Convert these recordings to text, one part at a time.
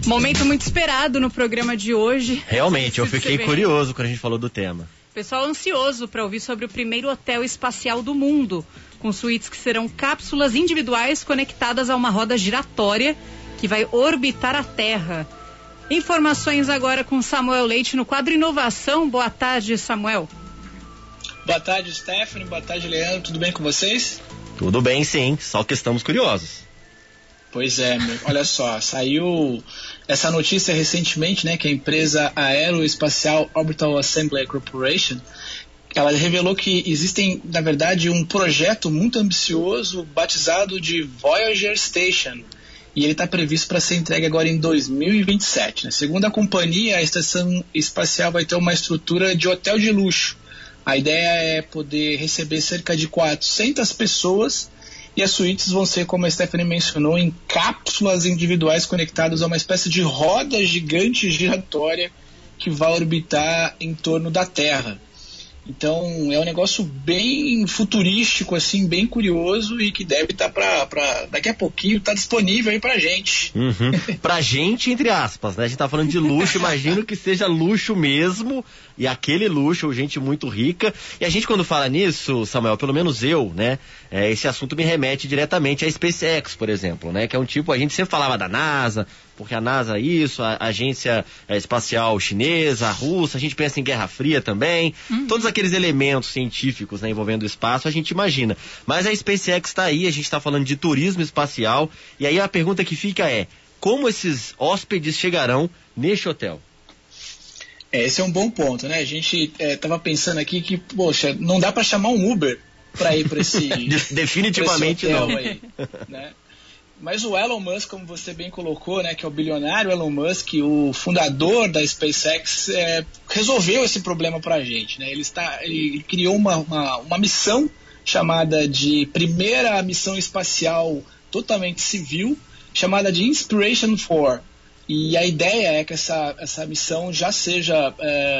Momento muito esperado no programa de hoje. Realmente, eu fiquei curioso quando a gente falou do tema. Pessoal ansioso para ouvir sobre o primeiro hotel espacial do mundo, com suítes que serão cápsulas individuais conectadas a uma roda giratória que vai orbitar a Terra. Informações agora com Samuel Leite no quadro Inovação. Boa tarde, Samuel. Boa tarde, Stephanie. Boa tarde, Leandro. Tudo bem com vocês? Tudo bem, sim. Só que estamos curiosos. Pois é, olha só, saiu essa notícia recentemente, né, que a empresa aeroespacial Orbital Assembly Corporation, ela revelou que existem, na verdade, um projeto muito ambicioso batizado de Voyager Station, e ele está previsto para ser entregue agora em 2027. Né? Segundo a companhia, a estação espacial vai ter uma estrutura de hotel de luxo. A ideia é poder receber cerca de 400 pessoas. E as suítes vão ser, como a Stephanie mencionou, em cápsulas individuais conectadas a uma espécie de roda gigante giratória que vai orbitar em torno da Terra. Então é um negócio bem futurístico, assim, bem curioso e que deve estar para daqui a pouquinho estar disponível aí pra gente. Pra gente, entre aspas, né? A gente tá falando de luxo, imagino que seja luxo mesmo, e aquele luxo, gente muito rica. E a gente, quando fala nisso, Samuel, pelo menos eu, né? Esse assunto me remete diretamente à SpaceX, por exemplo, né? Que é um tipo, a gente sempre falava da NASA, porque a NASA é isso, a agência espacial chinesa, a russa, a gente pensa em Guerra Fria também, todos aqueles elementos científicos, né, envolvendo o espaço, a gente imagina. Mas a SpaceX está aí, a gente está falando de turismo espacial, e aí a pergunta que fica é, como esses hóspedes chegarão neste hotel? Esse é um bom ponto, né? A gente estava pensando aqui que, poxa, não dá para chamar um Uber para ir para esse definitivamente pra esse hotel não. Aí, né? Mas o Elon Musk, como você bem colocou, né, que é o bilionário Elon Musk, o fundador da SpaceX, resolveu esse problema para a gente. Né? Ele criou uma missão chamada de primeira missão espacial totalmente civil, chamada de Inspiration 4. E a ideia é que essa missão já seja,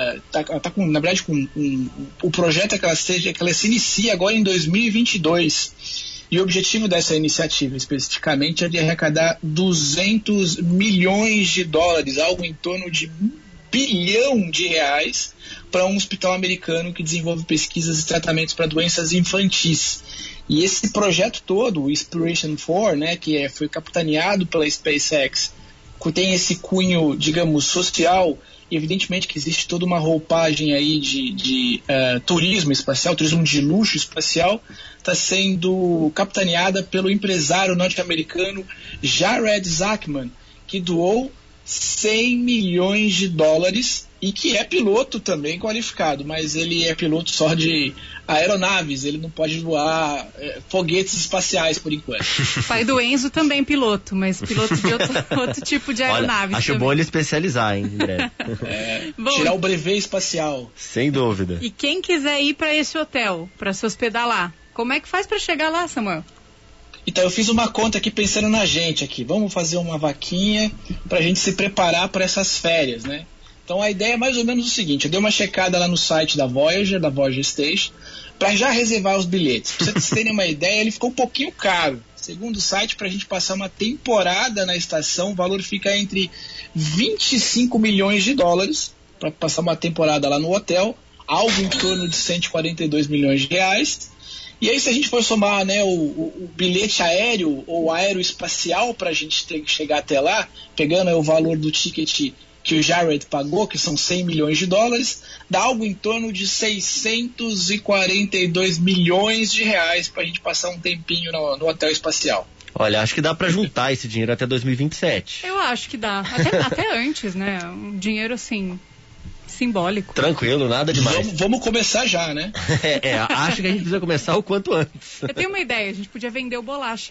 na verdade, o projeto é que ela se inicie agora em 2022. E o objetivo dessa iniciativa, especificamente, é de arrecadar 200 milhões de dólares, algo em torno de R$1 bilhão para um hospital americano que desenvolve pesquisas e tratamentos para doenças infantis. E esse projeto todo, o Inspiration 4, né, que foi capitaneado pela SpaceX, tem esse cunho, digamos, social. E evidentemente que existe toda uma roupagem aí de turismo espacial, turismo de luxo espacial, está sendo capitaneada pelo empresário norte-americano Jared Zachman, que doou 100 milhões de dólares e que é piloto também qualificado, mas ele é piloto só de aeronaves, ele não pode voar foguetes espaciais por enquanto. Pai do Enzo também piloto, mas piloto de outro tipo de aeronave. Olha, acho também. Bom ele especializar, hein, em breve. Tirar o brevet espacial. Sem dúvida. E quem quiser ir para esse hotel, para se hospedar lá, como é que faz para chegar lá, Samuel? Então eu fiz uma conta aqui pensando na gente aqui. Vamos fazer uma vaquinha para a gente se preparar para essas férias, né? Então a ideia é mais ou menos o seguinte, eu dei uma checada lá no site da Voyager Station, para já reservar os bilhetes. Para vocês terem uma ideia, ele ficou um pouquinho caro. Segundo o site, para a gente passar uma temporada na estação, o valor fica entre 25 milhões de dólares, para passar uma temporada lá no hotel, algo em torno de 142 milhões de reais. E aí se a gente for somar, né, o bilhete aéreo ou aeroespacial para a gente ter que chegar até lá, pegando o valor do ticket que o Jared pagou, que são 100 milhões de dólares, dá algo em torno de 642 milhões de reais para a gente passar um tempinho no hotel espacial. Olha, acho que dá para juntar esse dinheiro até 2027. Eu acho que dá, até antes, né? Um dinheiro assim, simbólico. Tranquilo, nada demais. Vamos começar já, né? Acho que a gente precisa começar o quanto antes. Eu tenho uma ideia, a gente podia vender o bolacha.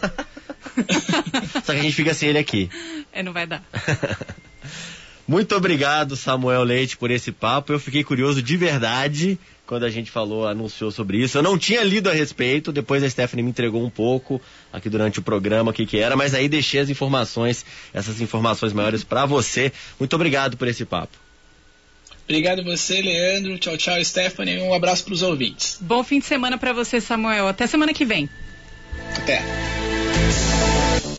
Só que a gente fica sem ele aqui. Não vai dar. Muito obrigado, Samuel Leite, por esse papo. Eu fiquei curioso de verdade quando a gente anunciou sobre isso. Eu não tinha lido a respeito, depois a Stephanie me entregou um pouco aqui durante o programa o que era, mas aí deixei essas informações maiores para você. Muito obrigado por esse papo. Obrigado a você, Leandro. Tchau, tchau, Stephanie. Um abraço para os ouvintes. Bom fim de semana para você, Samuel. Até semana que vem. Até.